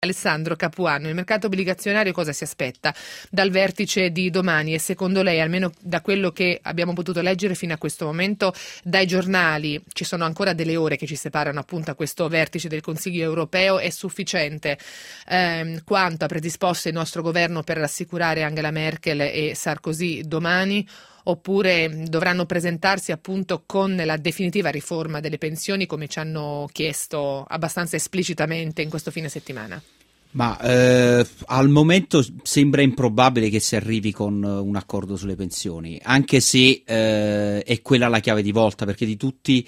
Alessandro Capuano, il mercato obbligazionario cosa si aspetta dal vertice di domani e secondo lei, almeno da quello che abbiamo potuto leggere fino a questo momento dai giornali, ci sono ancora delle ore che ci separano appunto a questo vertice del Consiglio europeo, è sufficiente quanto ha predisposto il nostro governo per rassicurare Angela Merkel e Sarkozy domani? Oppure dovranno presentarsi appunto con la definitiva riforma delle pensioni come ci hanno chiesto abbastanza esplicitamente in questo fine settimana? Ma al momento sembra improbabile che si arrivi con un accordo sulle pensioni, anche se è quella la chiave di volta, perché di tutti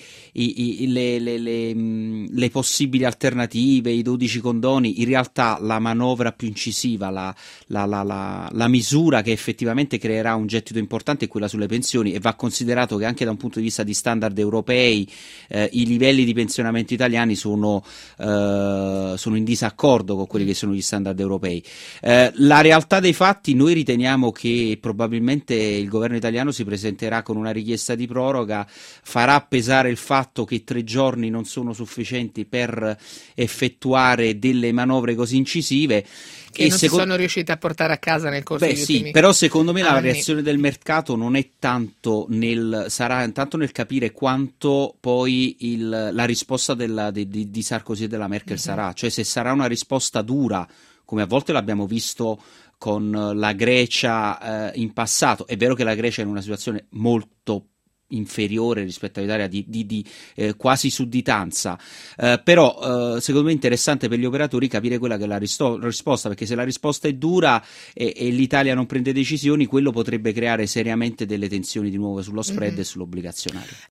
le possibili alternative, i 12 condoni, in realtà la manovra più incisiva, la misura che effettivamente creerà un gettito importante è quella sulle pensioni, e va considerato che anche da un punto di vista di standard europei i livelli di pensionamento italiani sono in disaccordo con quelli che sono gli standard europei. La realtà dei fatti, noi riteniamo che probabilmente il governo italiano si presenterà con una richiesta di proroga, farà pesare il fatto che 3 giorni non sono sufficienti per effettuare delle manovre così incisive che non si sono riusciti a portare a casa nel corso degli ultimi però secondo me anni. La reazione del mercato non è tanto sarà tanto nel capire quanto poi la risposta di Sarkozy e della Merkel sarà, cioè se sarà una risposta dura, come a volte l'abbiamo visto con la Grecia in passato. È vero che la Grecia è in una situazione molto inferiore rispetto all'Italia di quasi sudditanza, però secondo me è interessante per gli operatori capire quella che è la risposta, perché se la risposta è dura e l'Italia non prende decisioni, quello potrebbe creare seriamente delle tensioni di nuovo sullo spread e sull'obbligazionario.